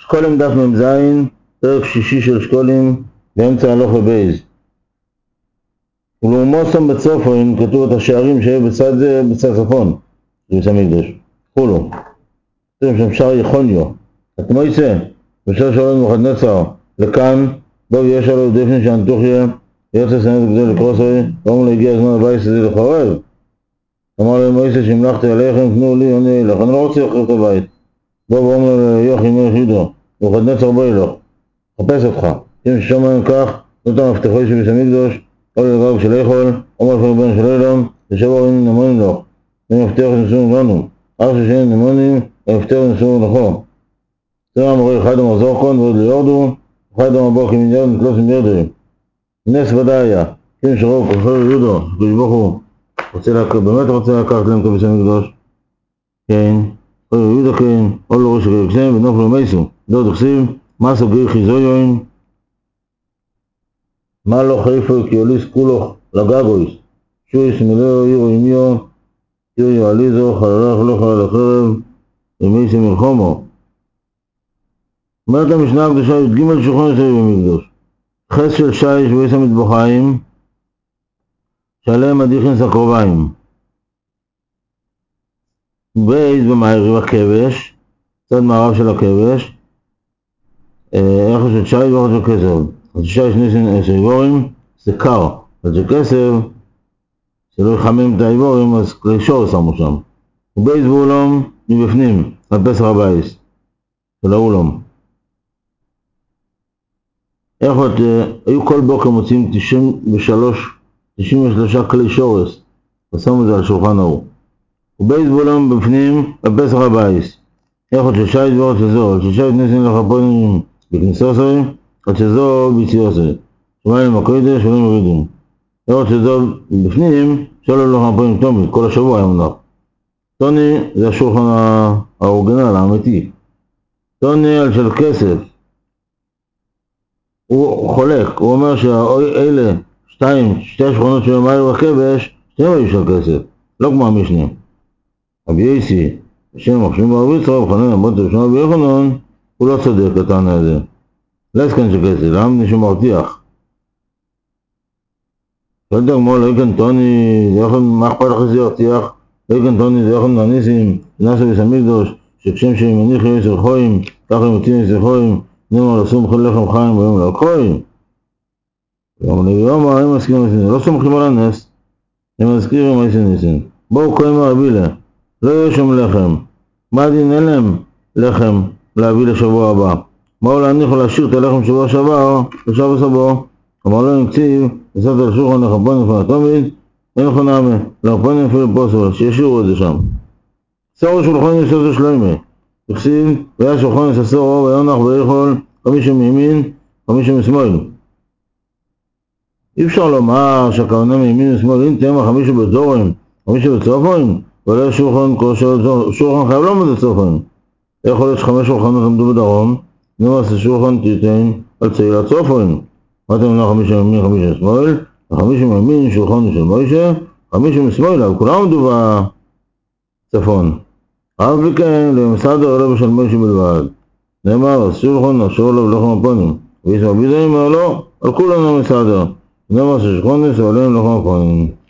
שקולים דף מ"ז, פרק שישי של שקולים, באמצע הלוך ובייז. ולאומוסם בצופן כתוב את השערים שהיו בצד זה, בצד צפון, בבית המקדש. חולו. כתוב שם שער יחוניו. את מויסה, ושל שואלים נבוכדנצר, לכאן, בו ויש עליו דפן שאנטוחיה, יוצא סנט גדול לקרוסוי, ואומר להגיע הזמן הבייס הזה לחרב. אמר להם מויסה שהמלכתי עליכם, תנו לי עונה אלך, אני לא רוצה לחרב את הבית. בוא ואומר ליוחי מלך יהודה, נבוכדנצר בואי לך, חפש אותך, אם ששומעים כך, זאת המפתחוי של בית המקדש, או לגב של איכול, או מלכי בן של אילם, ושבו אין נמונים לך, ומפתח נשואים לנו, אך ששאין נמונים, ומפתח נשואים לכו. זה אמרי אחד המחזור כאן ועוד ליורדו, אחד המבוא כמיליון נתלוס עם ירדרים. נס ודאיה, אם שרוב כוחר יהודה, שכשבוך הוא באמת רוצה לקחת להם את בית המקדש, כן, או יהודה כן, או לא ראש הגרקסם ונופלו מייסו, דוד הכסיב, מה סוגר חיזויון, מה לא חיפו כי יוליס כולו לגגויס, שויס מלאו עירו עמיו, עירו עליזו, חללך לא חלל החרב, ומייסי מלחומו. אומרת המשנה הקדושה י"ג שולחן יסוד במקדש, חס של שיש ואיס המטבוחיים, שעליהם הדיחינס הקרוביים. בייס במעריב הכבש, צד מערב של הכבש, איכו של שיש ואיכו של כסף. אז שיש ניסים סייבורים, זה קר, אז זה כסף, שלא יחמם את האיבורים, אז כלי שור שמו שם. ובייס ואולום מבפנים, על פסח הבייס, של האולום. איכות, היו כל בוקר מוצאים 93 כלי שורס, ושמו את זה על שולחן ההוא. ובייס ואולום בפנים, על פסח הבייס. איכות של שיש ואיכות של זו, ששייש ניסים לחפונים בכניסוסוי, עד שזו ביציוסי, שמיים הקודש ולא מרידים. לראות שזו בפנים, שלא לא חמפונים תומית, כל השבוע היה מונח. טוני זה השולחן האורגנל, האמיתי. טוני על של כסף. הוא חולק, הוא אומר שאלה, שתי השכונות של המערב הכבש, שתיים היו של כסף, לא כמו המשנה. רבי יסי, השם מחשבים בערבי ישראל, וחנן עמוד ראשונה ביוחנן, הוא לא צודק לטענה הזה. לסקן של כסף, למה נשאר מרתיח? שואלת הגמרא, לא יקן טוני, זה יכול, מה אכפת לך שזה ירתיח? לא יקן טוני, זה יכול להניסים, נעשה בית המקדש, שכשם שמניחי יסר חויים, ככה ימותים יסר חויים, נאמר לסום כל לחם חיים ביום להקחויים. ואומר ליום, הם מסכימים לסין, לא סומכים על הנס, הם מזכירים על סין. בואו קוים הרבילה, לא יהיה שם לחם. מה הדין אין להם לחם להביא לשבוע הבא? באו להניח ולהשאיר את הלחם שבוע שעבר, לשבוע סבו. אמר לו נקציב, נסעת על שולחן לחפונים לפני התומית, אין לך נעמה, לחפונים אפילו פוסו, שישאירו את זה שם. סורו שולחן יסוד שלוימה, תקציב, והיה שולחן יססורו, ויונח ויכול, 50 מימין, 50 משמאל. אי אפשר לומר שהכוונה מימין ושמאל, אם תאמה 50 בצורם, 50 בצופן, ולא שולחן, שולחן חייב לא מזה צופן. יכול להיות ש5 שולחנות עמדו בדרום, נמאס שולחן תיתן על צעילת צופן. מה אתם אומר 50 ימין, 50 שמאל, 50 ימין שולחן של מוישה, 50 משמאל, אבל כולם עמדו בצפון. אף וכן, למסעד הרב של מוישה בלבד. נאמר, שולחן אשר לו ולחם הפונים, וישמע ביזה אמר לו, על כולנו המסעד. נאמר ששולחן עליהם לחם הפונים.